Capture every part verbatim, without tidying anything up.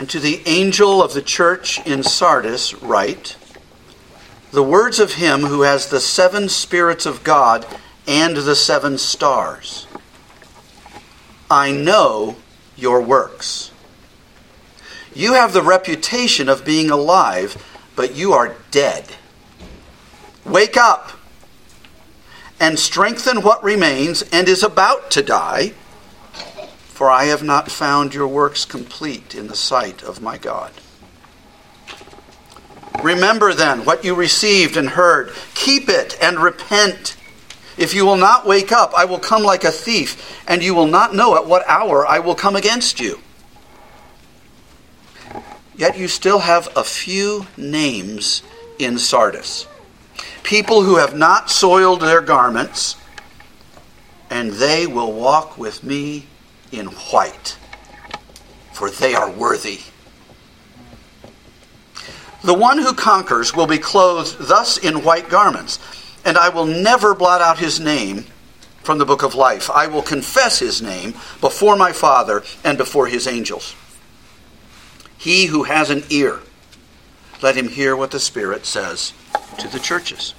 And to the angel of the church in Sardis write, the words of him who has the seven spirits of God and the seven stars. I know your works. You have the reputation of being alive, but you are dead. Wake up and strengthen what remains and is about to die, for I have not found your works complete in the sight of my God. Remember then what you received and heard. Keep it and repent. If you will not wake up, I will come like a thief, and you will not know at what hour I will come against you. Yet you still have a few names in Sardis. People who have not soiled their garments, and they will walk with me in white, for they are worthy. The one who conquers will be clothed thus in white garments, and I will never blot out his name from the book of life. I will confess his name before my Father and before his angels. He who has an ear, let him hear what the Spirit says to the churches.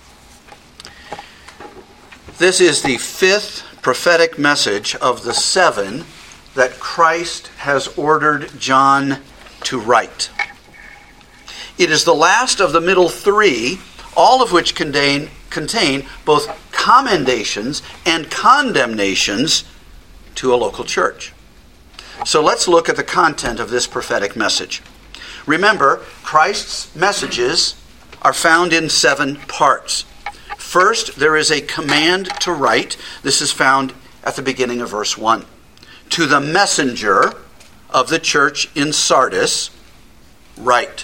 This is the fifth prophetic message of the seven that Christ has ordered John to write. It is the last of the middle three, all of which contain, contain both commendations and condemnations to a local church. So let's look at the content of this prophetic message. Remember, Christ's messages are found in seven parts. First, there is a command to write. This is found at the beginning of verse one. To the messenger of the church in Sardis, write.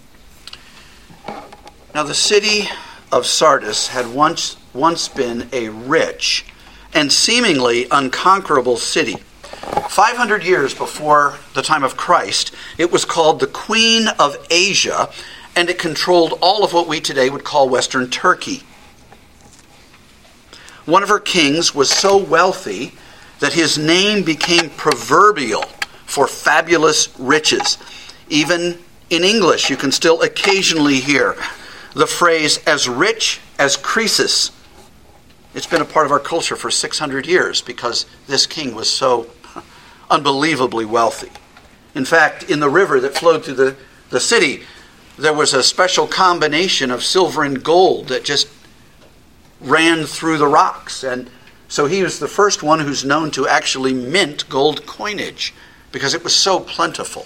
Now, the city of Sardis had once, once been a rich and seemingly unconquerable city. five hundred years before the time of Christ, it was called the Queen of Asia, and it controlled all of what we today would call Western Turkey. One of her kings was so wealthy that his name became proverbial for fabulous riches. Even in English, you can still occasionally hear the phrase, as rich as Croesus. It's been a part of our culture for six hundred years because this king was so unbelievably wealthy. In fact, in the river that flowed through the, the city, there was a special combination of silver and gold that just ran through the rocks. And so he was the first one who's known to actually mint gold coinage because it was so plentiful.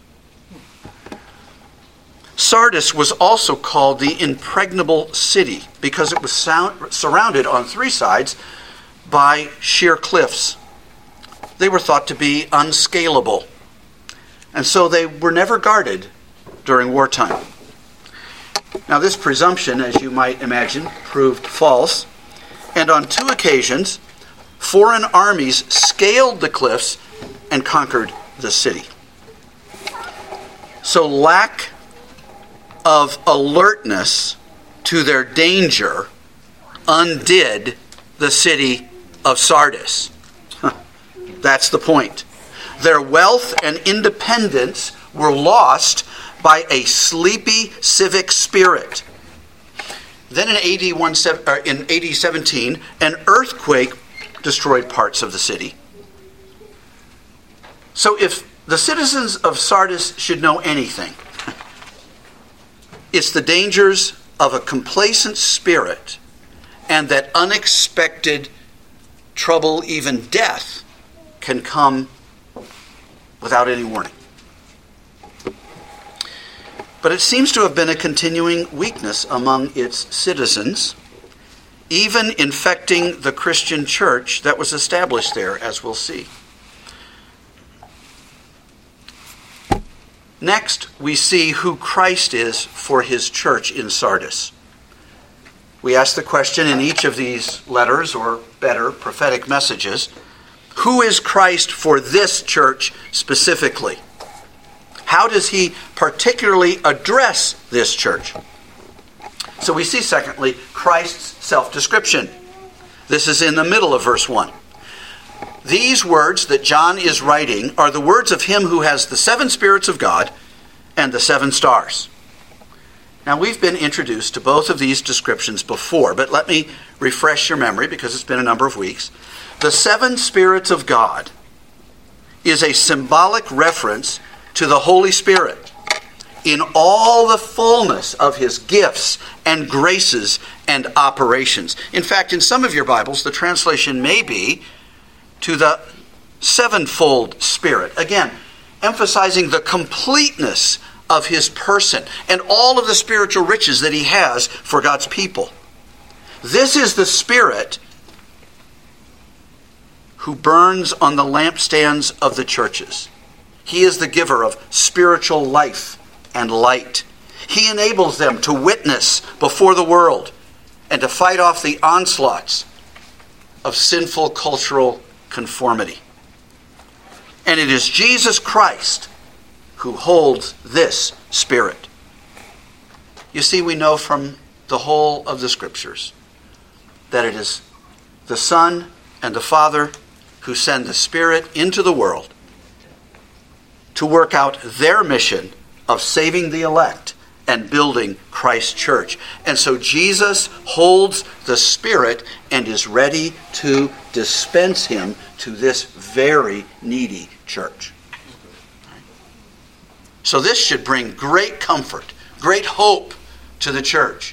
Sardis was also called the impregnable city because it was sound, surrounded on three sides by sheer cliffs. They were thought to be unscalable, and so they were never guarded during wartime. Now, this presumption, as you might imagine, proved false, and on two occasions, foreign armies scaled the cliffs and conquered the city. So lack of alertness to their danger undid the city of Sardis. That's the point. Their wealth and independence were lost by a sleepy civic spirit. Then in A D one, in A D seventeen, an earthquake destroyed parts of the city. So if the citizens of Sardis should know anything, it's the dangers of a complacent spirit and that unexpected trouble, even death, can come without any warning. But it seems to have been a continuing weakness among its citizens, even infecting the Christian church that was established there, as we'll see. Next, we see who Christ is for his church in Sardis. We ask the question in each of these letters, or better, prophetic messages, who is Christ for this church specifically? How does he particularly address this church? So we see, secondly, Christ's self-description. This is in the middle of verse one. These words that John is writing are the words of him who has the seven spirits of God and the seven stars. Now, we've been introduced to both of these descriptions before, but let me refresh your memory because it's been a number of weeks. The seven spirits of God is a symbolic reference to the Holy Spirit in all the fullness of his gifts and graces and operations. In fact, in some of your Bibles, the translation may be to the sevenfold Spirit. Again, emphasizing the completeness of his person and all of the spiritual riches that he has for God's people. This is the Spirit who burns on the lampstands of the churches. He is the giver of spiritual life and light. He enables them to witness before the world and to fight off the onslaughts of sinful cultural conformity. And it is Jesus Christ who holds this Spirit. You see, we know from the whole of the Scriptures that it is the Son and the Father who send the Spirit into the world to work out their mission of saving the elect and building Christ's church. And so Jesus holds the Spirit and is ready to dispense him to this very needy church. So this should bring great comfort, great hope to the church.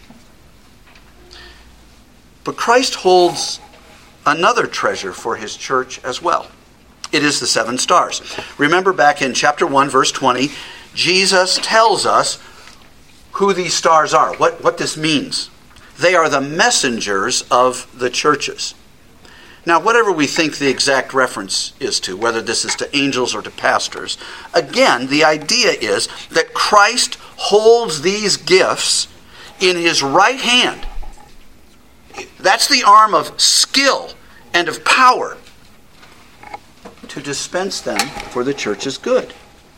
But Christ holds another treasure for his church as well. It is the seven stars. Remember back in chapter one, verse twenty, Jesus tells us who these stars are, what, what this means. They are the messengers of the churches. Now, whatever we think the exact reference is to, whether this is to angels or to pastors, again, the idea is that Christ holds these gifts in his right hand. That's the arm of skill and of power to dispense them for the church's good.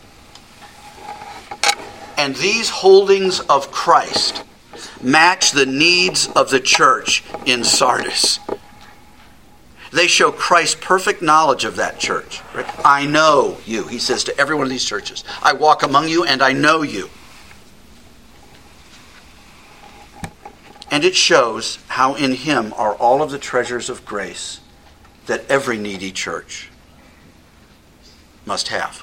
And these holdings of Christ match the needs of the church in Sardis. They show Christ's perfect knowledge of that church. Right? I know you, he says to every one of these churches. I walk among you and I know you. And it shows how in him are all of the treasures of grace that every needy church must have.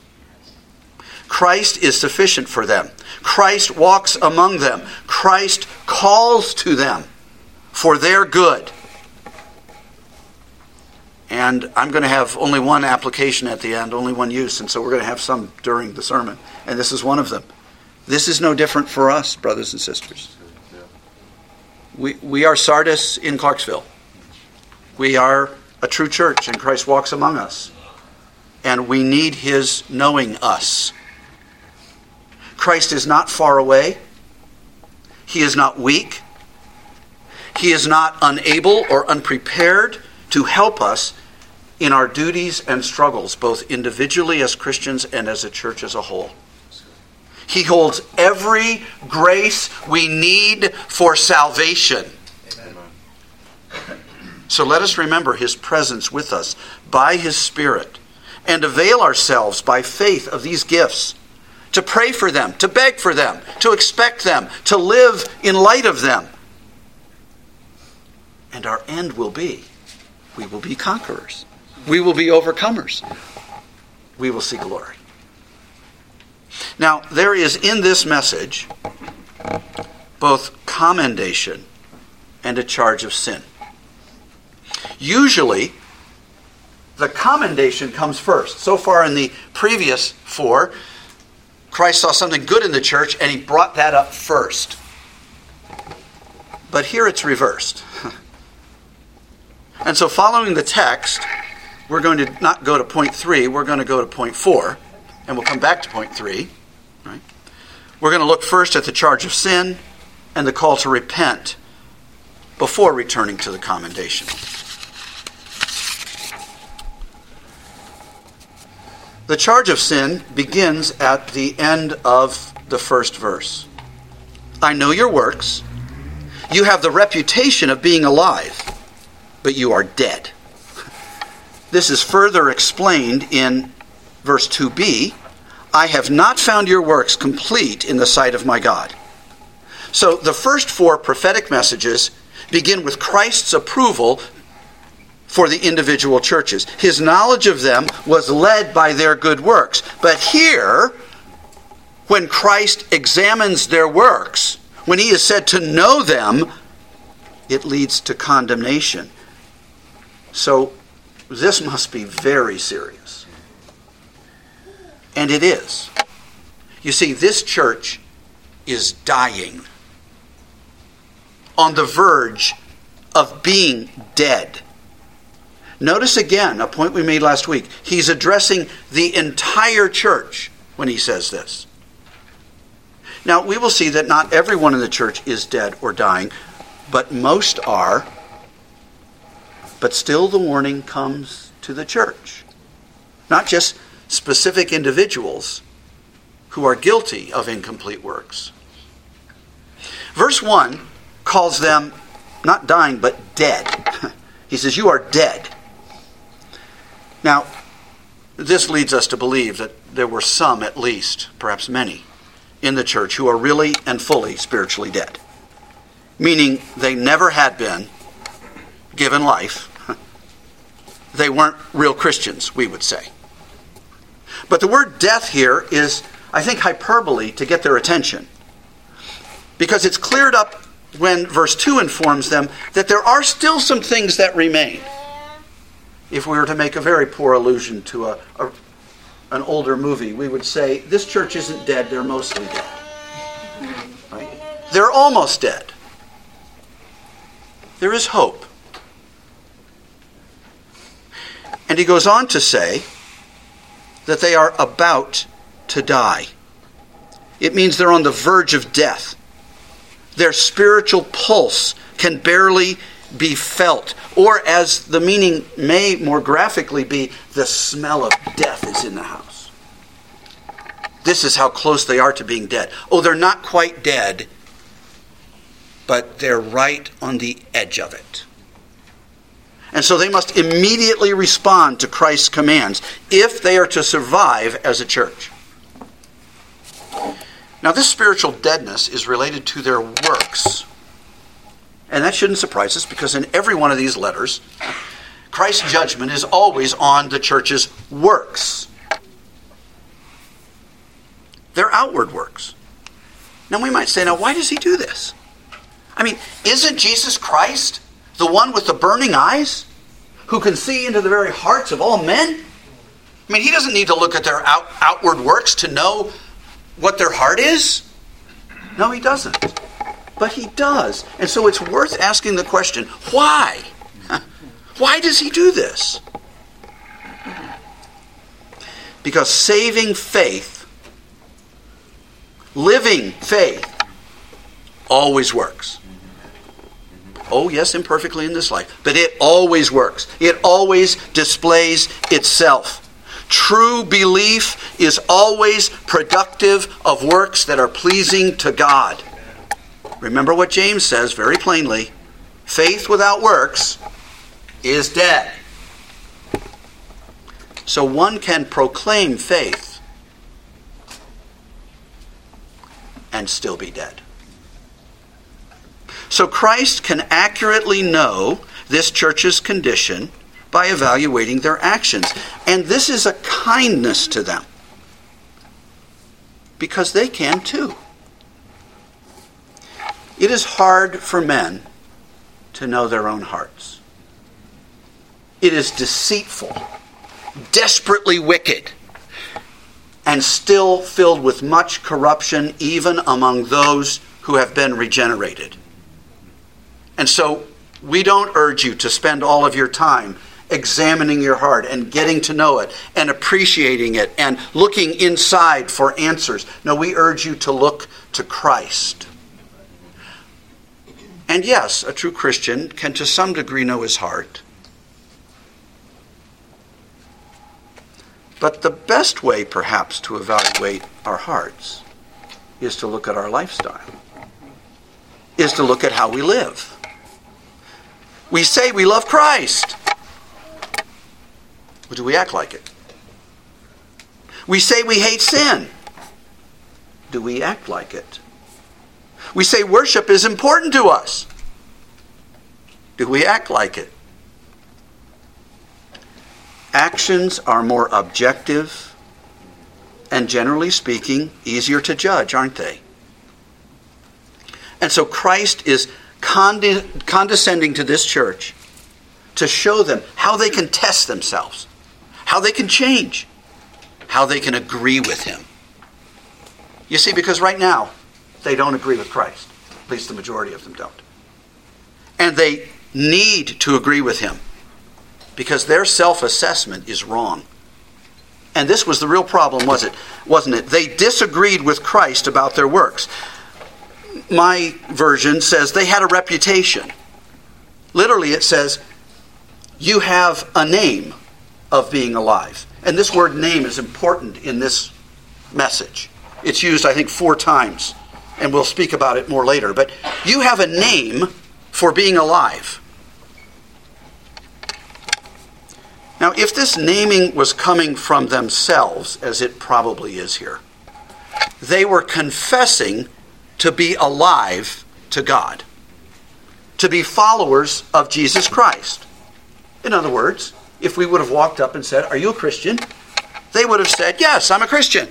Christ is sufficient for them. Christ walks among them. Christ calls to them for their good. And I'm going to have only one application at the end, only one use, and so we're going to have some during the sermon. And this is one of them. This is no different for us, brothers and sisters. We, we are Sardis in Clarksville. We are a true church, and Christ walks among us. And we need his knowing us. Christ is not far away. He is not weak. He is not unable or unprepared to help us in our duties and struggles, both individually as Christians and as a church as a whole. He holds every grace we need for salvation. Amen. So let us remember his presence with us by his Spirit and avail ourselves by faith of these gifts to pray for them, to beg for them, to expect them, to live in light of them. And our end will be, we will be conquerors. We will be overcomers. We will see glory. Now, there is in this message both commendation and a charge of sin. Usually, the commendation comes first. So far in the previous four, Christ saw something good in the church and he brought that up first. But here it's reversed. And so following the text, we're going to not go to point three, we're going to go to point four, and we'll come back to point three. Right? We're going to look first at the charge of sin and the call to repent before returning to the commendation. The charge of sin begins at the end of the first verse. I know your works. You have the reputation of being alive, but you are dead. This is further explained in verse two b. I have not found your works complete in the sight of my God. So the first four prophetic messages begin with Christ's approval for the individual churches. His knowledge of them was led by their good works. But here, when Christ examines their works, when he is said to know them, it leads to condemnation. So this must be very serious. And it is. You see, this church is dying, on the verge of being dead. Notice again, a point we made last week. He's addressing the entire church when he says this. Now, we will see that not everyone in the church is dead or dying, but most are. But still the warning comes to the church. Not just specific individuals who are guilty of incomplete works. Verse one calls them not dying, but dead. He says, you are dead. Now, this leads us to believe that there were some, at least, perhaps many, in the church who are really and fully spiritually dead. Meaning they never had been given life. They weren't real Christians, we would say. But the word death here is, I think, hyperbole to get their attention. Because it's cleared up when verse two informs them that there are still some things that remain. If we were to make a very poor allusion to a, a an older movie, we would say, this church isn't dead, they're mostly dead. Right? They're almost dead. There is hope. And he goes on to say that they are about to die. It means they're on the verge of death. Their spiritual pulse can barely be felt. Or, as the meaning may more graphically be, the smell of death is in the house. This is how close they are to being dead. Oh, they're not quite dead, but they're right on the edge of it. And so they must immediately respond to Christ's commands if they are to survive as a church. Now, this spiritual deadness is related to their works. And that shouldn't surprise us, because in every one of these letters, Christ's judgment is always on the church's works. Their outward works. Now we might say, now why does he do this? I mean, isn't Jesus Christ the one with the burning eyes who can see into the very hearts of all men? I mean, he doesn't need to look at their out, outward works to know what their heart is. No, he doesn't. But he does. And so it's worth asking the question, why? Why does he do this? Because saving faith, living faith, always works. Oh, yes, imperfectly in this life, but it always works. It always displays itself. True belief is always productive of works that are pleasing to God. Remember what James says very plainly. Faith without works is dead. So one can proclaim faith and still be dead. So Christ can accurately know this church's condition by evaluating their actions. And this is a kindness to them, because they can too. It is hard for men to know their own hearts. It is deceitful, desperately wicked, and still filled with much corruption, even among those who have been regenerated. And so we don't urge you to spend all of your time examining your heart and getting to know it and appreciating it and looking inside for answers. No, we urge you to look to Christ. And yes, a true Christian can to some degree know his heart. But the best way, perhaps, to evaluate our hearts is to look at our lifestyle, is to look at how we live. We say we love Christ. Do we act like it? We say we hate sin. Do we act like it? We say worship is important to us. Do we act like it? Actions are more objective and, generally speaking, easier to judge, aren't they? And so Christ is conde- condescending to this church to show them how they can test themselves, how they can change, how they can agree with him. You see, because right now, they don't agree with Christ. At least the majority of them don't. And they need to agree with him because their self-assessment is wrong. And this was the real problem, was it? Wasn't it? They disagreed with Christ about their works. My version says they had a reputation. Literally, it says, you have a name of being alive. And this word name is important in this message. It's used, I think, four times. And we'll speak about it more later. But you have a name for being alive. Now, if this naming was coming from themselves, as it probably is here, they were confessing to be alive to God, to be followers of Jesus Christ. In other words, if we would have walked up and said, "Are you a Christian?" they would have said, "Yes, I'm a Christian."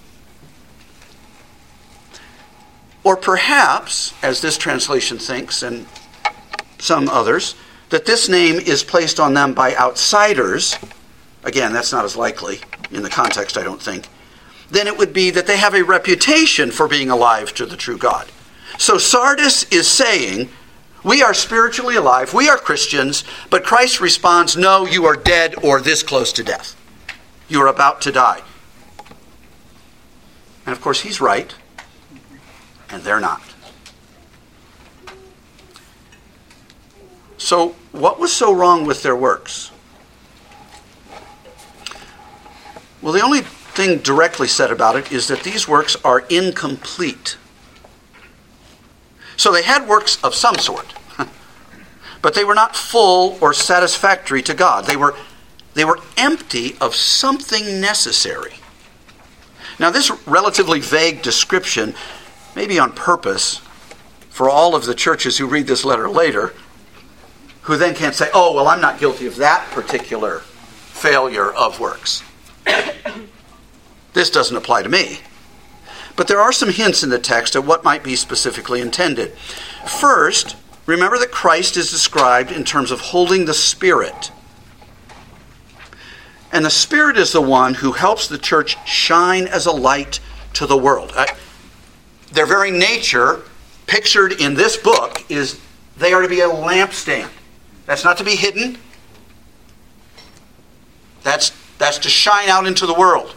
Or perhaps, as this translation thinks, and some others, that this name is placed on them by outsiders. Again, that's not as likely in the context, I don't think. Then it would be that they have a reputation for being alive to the true God. So Sardis is saying, we are spiritually alive, we are Christians, but Christ responds, no, you are dead or this close to death. You are about to die. And of course, he's right, and they're not. So, what was so wrong with their works? Well, the only thing directly said about it is that these works are incomplete. So they had works of some sort, but they were not full or satisfactory to God. They were, they were empty of something necessary. Now, this relatively vague description, maybe on purpose, for all of the churches who read this letter later, who then can't say, oh, well, I'm not guilty of that particular failure of works. This doesn't apply to me. But there are some hints in the text of what might be specifically intended. First, remember that Christ is described in terms of holding the Spirit. And the Spirit is the one who helps the church shine as a light to the world. Uh, their very nature, pictured in this book, is they are to be a lampstand. That's not to be hidden. That's, that's to shine out into the world.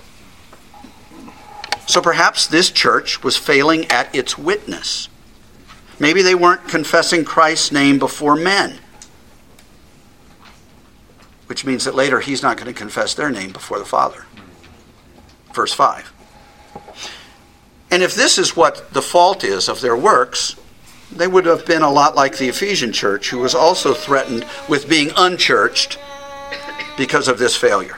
So perhaps this church was failing at its witness. Maybe they weren't confessing Christ's name before men. Which means that later he's not going to confess their name before the Father. Verse five. And if this is what the fault is of their works, they would have been a lot like the Ephesian church, who was also threatened with being unchurched because of this failure.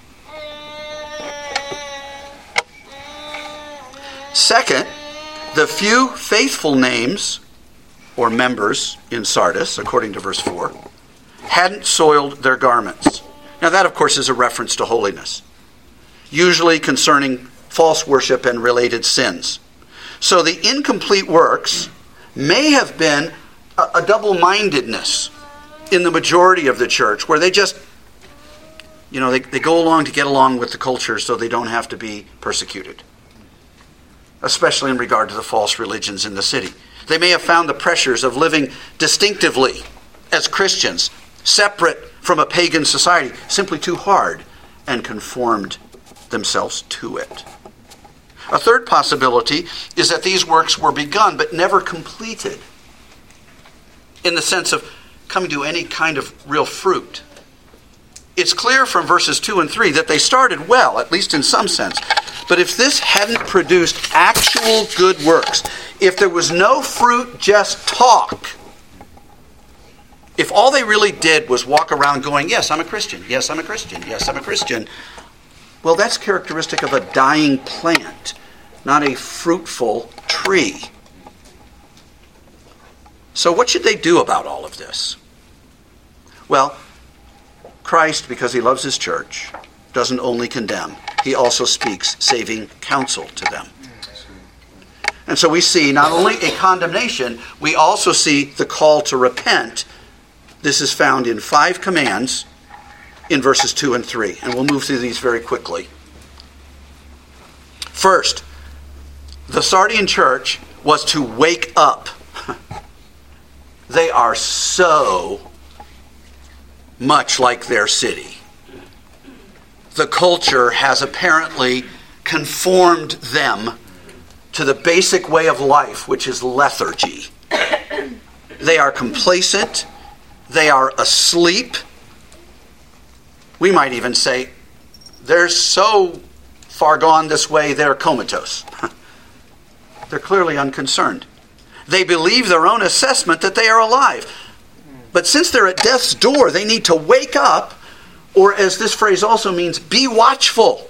Second, the few faithful names or members in Sardis, according to verse four, hadn't soiled their garments. Now that, of course, is a reference to holiness, usually concerning false worship and related sins. So the incomplete works may have been a, a double-mindedness in the majority of the church, where they just, you know, they, they go along to get along with the culture so they don't have to be persecuted, especially in regard to the false religions in the city. They may have found the pressures of living distinctively as Christians, separate from a pagan society, simply too hard, and conformed themselves to it. A third possibility is that these works were begun but never completed, in the sense of coming to any kind of real fruit. It's clear from verses two and three that they started well, at least in some sense. But if this hadn't produced actual good works, if there was no fruit, just talk, if all they really did was walk around going, yes, I'm a Christian, yes, I'm a Christian, yes, I'm a Christian, well, that's characteristic of a dying plant, not a fruitful tree. So what should they do about all of this? Well, Christ, because he loves his church, doesn't only condemn, he also speaks saving counsel to them. And so we see not only a condemnation, we also see the call to repent. This is found in five commands in verses two and three. And we'll move through these very quickly. First, the Sardian church was to wake up. They are so much like their city. The culture has apparently conformed them to the basic way of life, which is lethargy. They are complacent. They are asleep. We might even say they're so far gone this way, they're comatose. They're clearly unconcerned. They believe their own assessment that they are alive. But since they're at death's door, they need to wake up, or as this phrase also means, be watchful.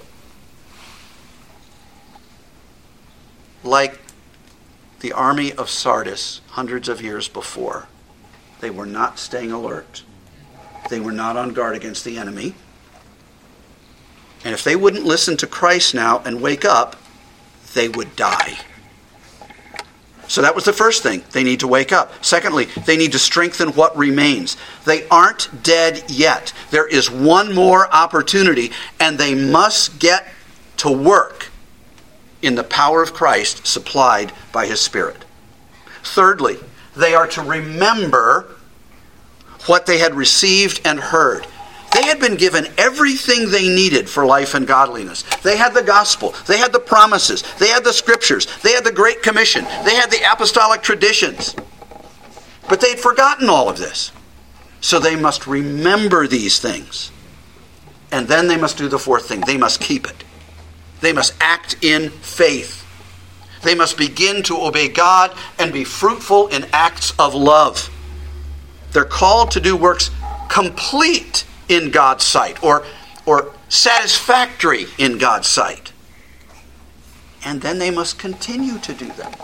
Like the army of Sardis hundreds of years before, they were not staying alert. They were not on guard against the enemy. And if they wouldn't listen to Christ now and wake up, they would die. So that was the first thing. They need to wake up. Secondly, they need to strengthen what remains. They aren't dead yet. There is one more opportunity, and they must get to work in the power of Christ supplied by his Spirit. Thirdly, they are to remember what they had received and heard. They had been given everything they needed for life and godliness. They had the gospel. They had the promises. They had the scriptures. They had the Great Commission. They had the apostolic traditions. But they had forgotten all of this. So they must remember these things. And then they must do the fourth thing. They must keep it. They must act in faith. They must begin to obey God and be fruitful in acts of love. They're called to do works complete in God's sight, or, or satisfactory in God's sight. And then they must continue to do them.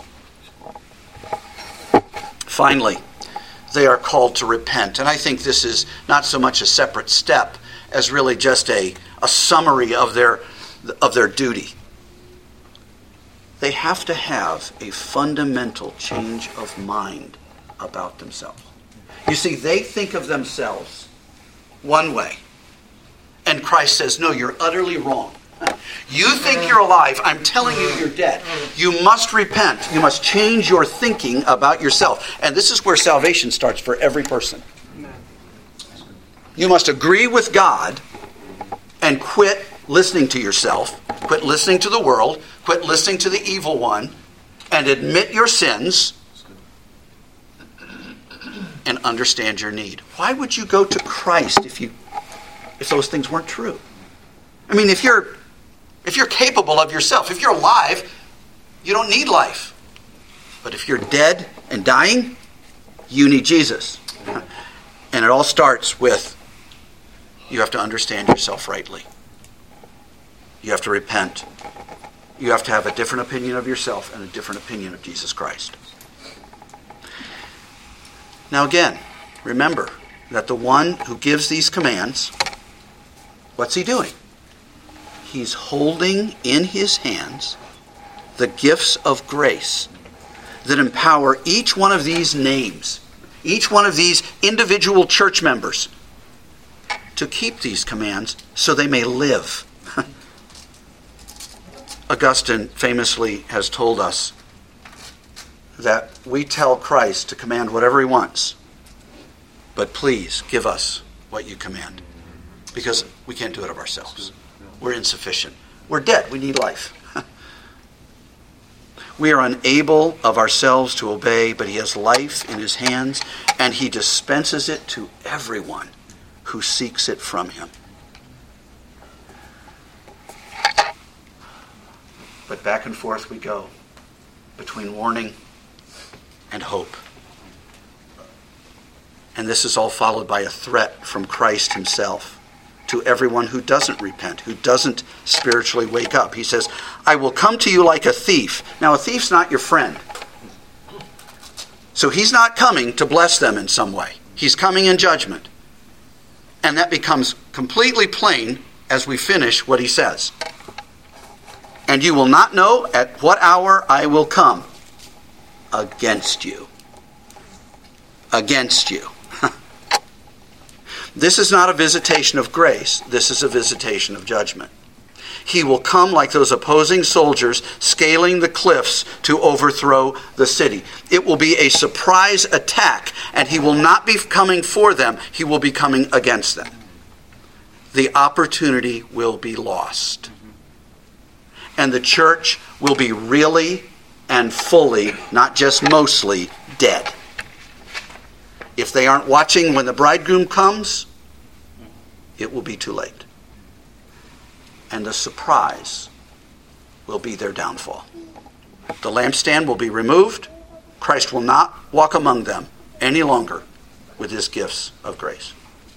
Finally, they are called to repent. And I think this is not so much a separate step as really just a, a summary of their, of their duty. They have to have a fundamental change of mind about themselves. You see, they think of themselves one way. And Christ says, no, you're utterly wrong. You think you're alive. I'm telling you you're dead. You must repent. You must change your thinking about yourself. And this is where salvation starts for every person. You must agree with God and quit listening to yourself, quit listening to the world, quit listening to the evil one, and admit your sins and understand your need. Why would you go to Christ if you if those things weren't true? I mean, if you're if you're capable of yourself, if you're alive, you don't need life. But if you're dead and dying, you need Jesus. And it all starts with you have to understand yourself rightly. You have to repent. You have to have a different opinion of yourself and a different opinion of Jesus Christ. Now again, remember that the one who gives these commands, what's he doing? He's holding in his hands the gifts of grace that empower each one of these names, each one of these individual church members to keep these commands so they may live. Augustine famously has told us that we tell Christ to command whatever he wants, but please give us what you command, because we can't do it of ourselves. We're insufficient. We're dead. We need life. We are unable of ourselves to obey, but he has life in his hands, and he dispenses it to everyone who seeks it from him. But back and forth we go between warning and hope. And this is all followed by a threat from Christ himself to everyone who doesn't repent, who doesn't spiritually wake up. He says, I will come to you like a thief. Now, a thief's not your friend. So he's not coming to bless them in some way. He's coming in judgment. And that becomes completely plain as we finish what he says. And you will not know at what hour I will come against you. Against you. This is not a visitation of grace. This is a visitation of judgment. He will come like those opposing soldiers scaling the cliffs to overthrow the city. It will be a surprise attack, and he will not be coming for them. He will be coming against them. The opportunity will be lost. And the church will be really and fully, not just mostly, dead. If they aren't watching when the bridegroom comes, it will be too late. And the surprise will be their downfall. The lampstand will be removed. Christ will not walk among them any longer with his gifts of grace.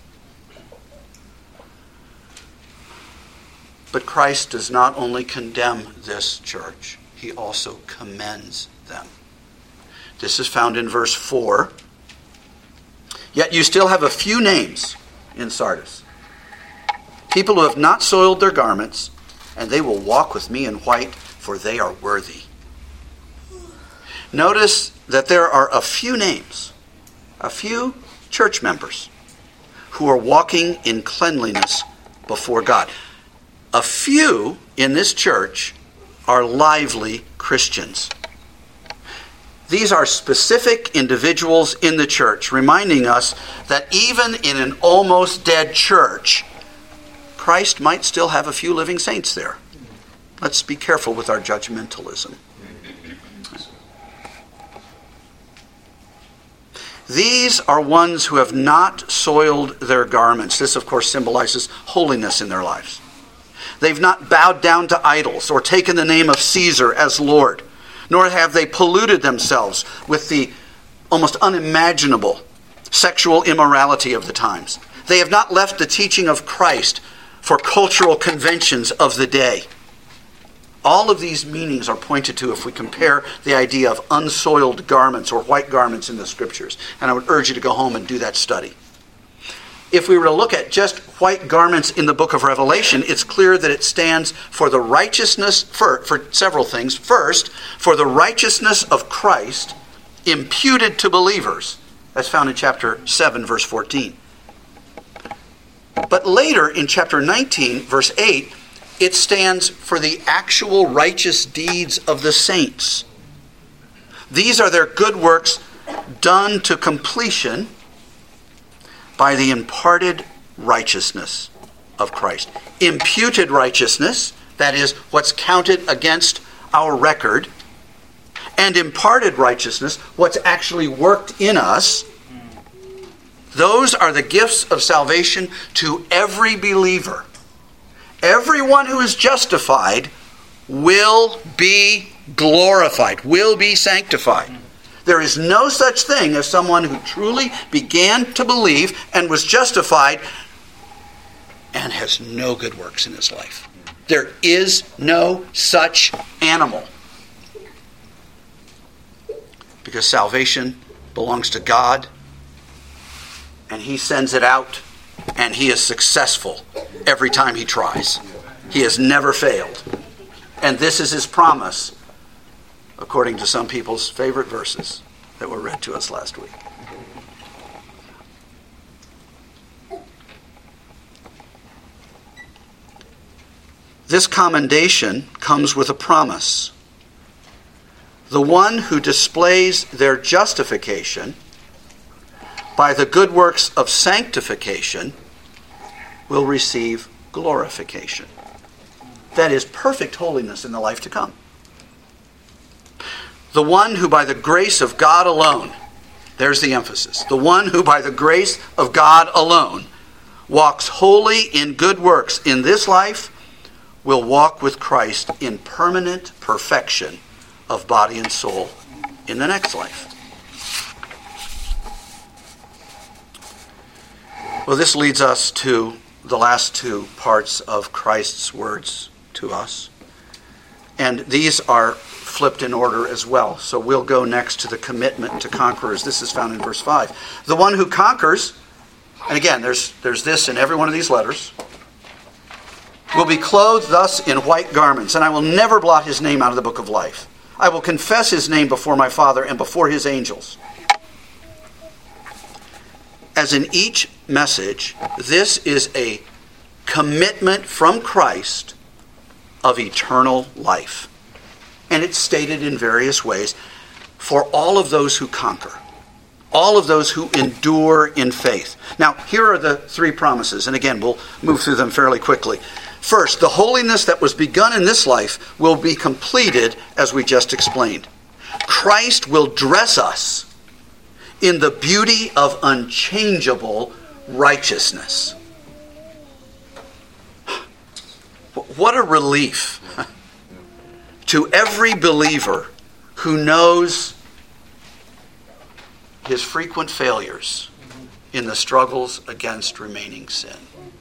But Christ does not only condemn this church, he also commends them. This is found in verse four. Yet you still have a few names in Sardis. People who have not soiled their garments, and they will walk with me in white, for they are worthy. Notice that there are a few names, a few church members, who are walking in cleanliness before God. A few in this church are lively Christians. These are specific individuals in the church, reminding us that even in an almost dead church, Christ might still have a few living saints there. Let's be careful with our judgmentalism. These are ones who have not soiled their garments. This, of course, symbolizes holiness in their lives. They've not bowed down to idols or taken the name of Caesar as Lord, nor have they polluted themselves with the almost unimaginable sexual immorality of the times. They have not left the teaching of Christ for cultural conventions of the day. All of these meanings are pointed to if we compare the idea of unsoiled garments or white garments in the Scriptures. And I would urge you to go home and do that study. If we were to look at just white garments in the book of Revelation, it's clear that it stands for the righteousness, for, for several things. First, for the righteousness of Christ imputed to believers. That's found in chapter seven, verse fourteen. But later in chapter nineteen, verse eight, it stands for the actual righteous deeds of the saints. These are their good works done to completion by the imparted righteousness of Christ. Imputed righteousness, that is, what's counted against our record, and imparted righteousness, what's actually worked in us. Those are the gifts of salvation to every believer. Everyone who is justified will be glorified, will be sanctified. There is no such thing as someone who truly began to believe and was justified and has no good works in his life. There is no such animal. Because salvation belongs to God, and he sends it out, and he is successful every time he tries. He has never failed. And this is his promise, according to some people's favorite verses that were read to us last week. This commendation comes with a promise. The one who displays their justification by the good works of sanctification will receive glorification. That is perfect holiness in the life to come. The one who by the grace of God alone, there's the emphasis, the one who by the grace of God alone walks wholly in good works in this life will walk with Christ in permanent perfection of body and soul in the next life. Well, this leads us to the last two parts of Christ's words to us. And these are flipped in order as well. So we'll go next to the commitment to conquerors. This is found in verse five. The one who conquers, and again, there's, there's this in every one of these letters, will be clothed thus in white garments, and I will never blot his name out of the book of life. I will confess his name before my Father and before his angels. As in each message, this is a commitment from Christ of eternal life. And it's stated in various ways for all of those who conquer, all of those who endure in faith. Now, here are the three promises, and again, we'll move through them fairly quickly. First, the holiness that was begun in this life will be completed as we just explained. Christ will dress us in the beauty of unchangeable righteousness. What a relief to every believer who knows his frequent failures in the struggles against remaining sin.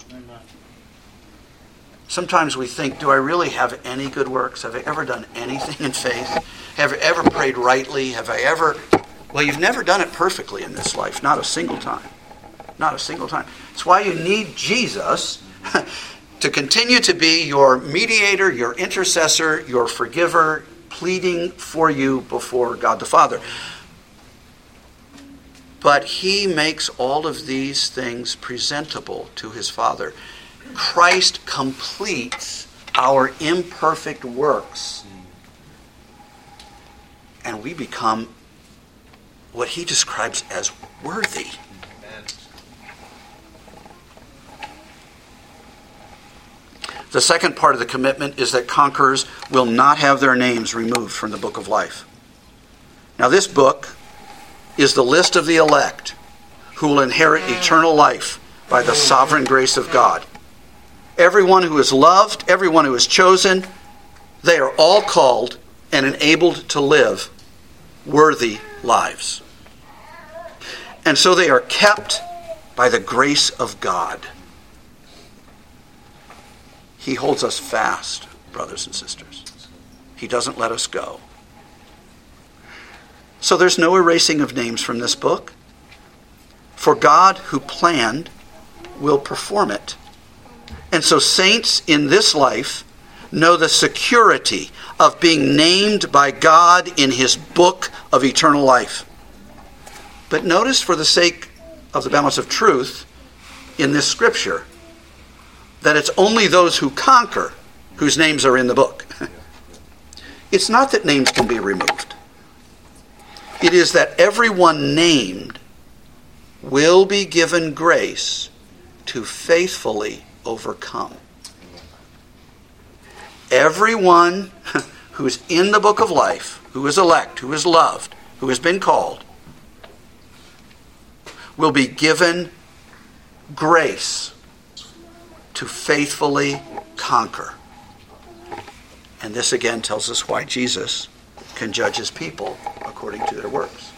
Sometimes we think, do I really have any good works? Have I ever done anything in faith? Have I ever prayed rightly? Have I ever... Well, you've never done it perfectly in this life. Not a single time. Not a single time. It's why you need Jesus to continue to be your mediator, your intercessor, your forgiver, pleading for you before God the Father. But he makes all of these things presentable to his Father. Christ completes our imperfect works. And we become what he describes as worthy. The second part of the commitment is that conquerors will not have their names removed from the book of life. Now, this book is the list of the elect who will inherit eternal life by the sovereign grace of God. Everyone who is loved, everyone who is chosen, they are all called and enabled to live worthy lives. And so they are kept by the grace of God. He holds us fast, brothers and sisters. He doesn't let us go. So there's no erasing of names from this book. For God, who planned, will perform it. And so saints in this life know the security of being named by God in his book of eternal life. But notice, for the sake of the balance of truth in this scripture, that it's only those who conquer whose names are in the book. It's not that names can be removed. It is that everyone named will be given grace to faithfully overcome. Everyone who is in the book of life, who is elect, who is loved, who has been called, will be given grace to faithfully conquer. And this again tells us why Jesus can judge his people according to their works.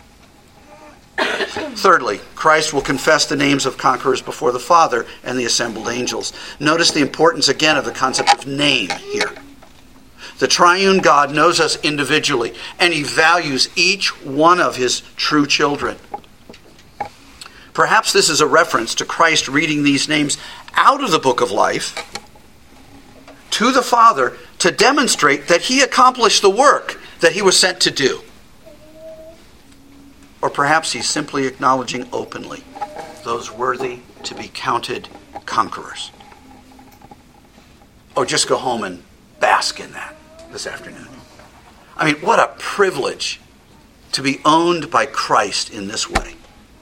Thirdly, Christ will confess the names of conquerors before the Father and the assembled angels. Notice the importance again of the concept of name here. The triune God knows us individually, and he values each one of his true children. Perhaps this is a reference to Christ reading these names out of the book of life to the Father to demonstrate that he accomplished the work that he was sent to do. Or perhaps he's simply acknowledging openly those worthy to be counted conquerors. Or just go home and bask in that this afternoon. I mean, what a privilege to be owned by Christ in this way.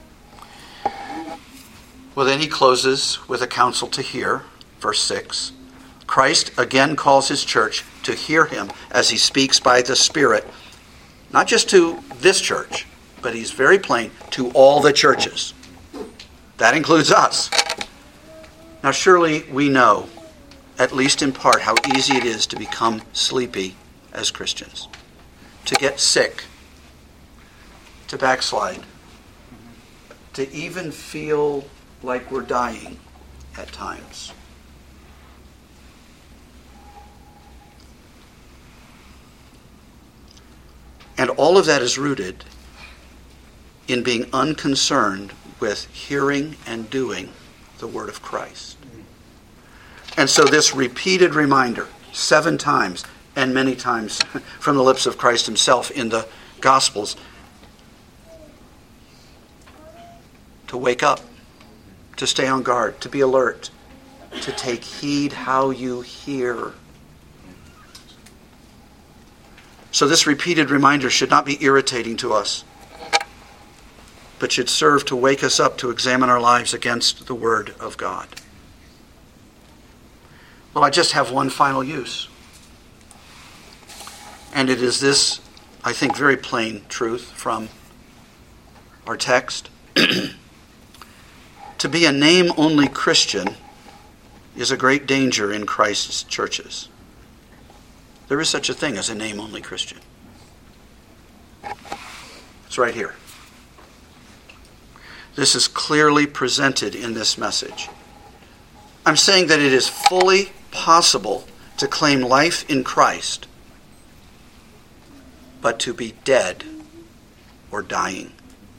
Well, then he closes with a counsel to hear, verse six. Christ again calls his church to hear him as he speaks by the Spirit, not just to this church, but he's very plain, to all the churches. That includes us. Now, surely we know, at least in part, how easy it is to become sleepy as Christians, to get sick, to backslide, to even feel like we're dying at times. And all of that is rooted in being unconcerned with hearing and doing the word of Christ. And so this repeated reminder, seven times and many times from the lips of Christ himself in the Gospels, to wake up, to stay on guard, to be alert, to take heed how you hear. So this repeated reminder should not be irritating to us, but should serve to wake us up to examine our lives against the Word of God. Well, I just have one final use. And it is this, I think, very plain truth from our text. To be a name-only Christian is a great danger in Christ's churches. There is such a thing as a name-only Christian. It's right here. This is clearly presented in this message. I'm saying that it is fully possible to claim life in Christ, but to be dead or dying.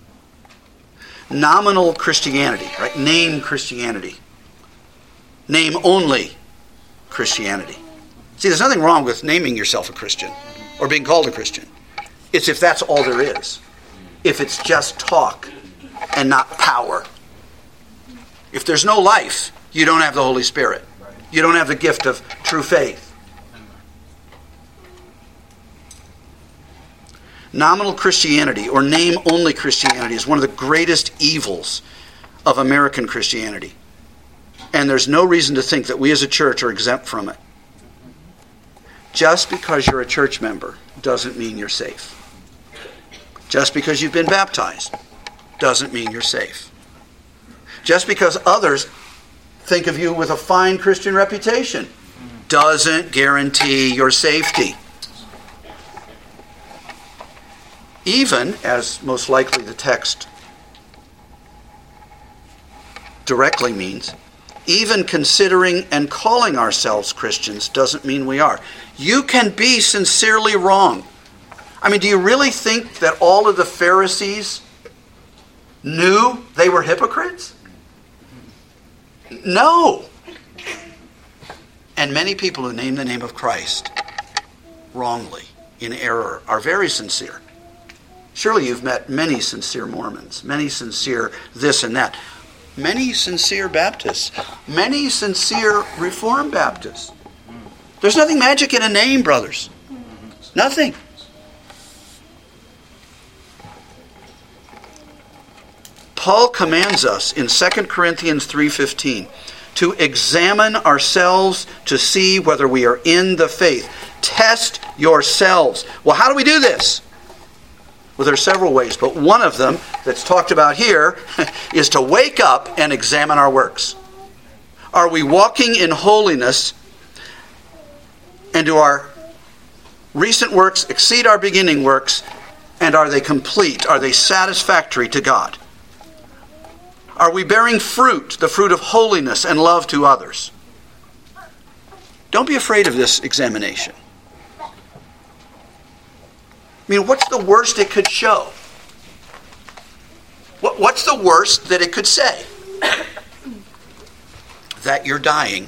Nominal Christianity, right? Name Christianity. Name only Christianity. See, there's nothing wrong with naming yourself a Christian or being called a Christian. It's if that's all there is. If it's just talk and not power. If there's no life, you don't have the Holy Spirit. You don't have the gift of true faith. Nominal Christianity, or name-only Christianity, is one of the greatest evils of American Christianity. And there's no reason to think that we as a church are exempt from it. Just because you're a church member doesn't mean you're safe. Just because you've been baptized doesn't mean you're safe. Just because others think of you with a fine Christian reputation doesn't guarantee your safety. Even, as most likely the text directly means, even considering and calling ourselves Christians doesn't mean we are. You can be sincerely wrong. I mean, do you really think that all of the Pharisees knew they were hypocrites? No. And many people who name the name of Christ wrongly, in error, are very sincere. Surely you've met many sincere Mormons, many sincere this and that, many sincere Baptists, many sincere Reformed Baptists. There's nothing magic in a name, brothers. Nothing. Paul commands us in Second Corinthians three fifteen to examine ourselves to see whether we are in the faith. Test yourselves. Well, how do we do this? Well, there are several ways, but one of them that's talked about here is to wake up and examine our works. Are we walking in holiness, and do our recent works exceed our beginning works, and are they complete? Are they satisfactory to God? Are we bearing fruit, the fruit of holiness and love to others? Don't be afraid of this examination. I mean, what's the worst it could show? What, what's the worst that it could say? That you're dying.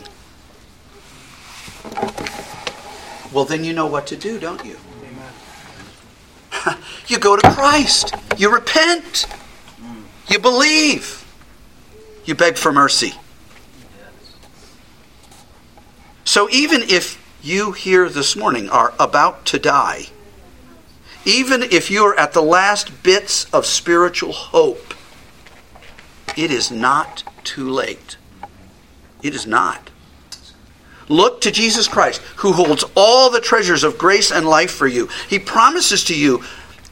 Well, then you know what to do, don't you? Amen. You go to Christ. You repent. You believe. You beg for mercy. So even if you here this morning are about to die, even if you are at the last bits of spiritual hope, it is not too late. It is not. Look to Jesus Christ, who holds all the treasures of grace and life for you. He promises to you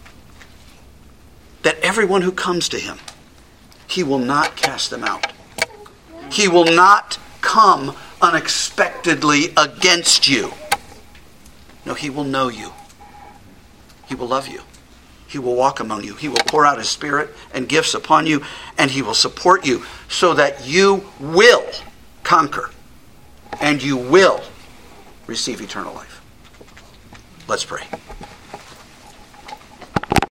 that everyone who comes to him, he will not cast them out. He will not come unexpectedly against you. No, he will know you. He will love you. He will walk among you. He will pour out his Spirit and gifts upon you, and he will support you so that you will conquer and you will receive eternal life. Let's pray.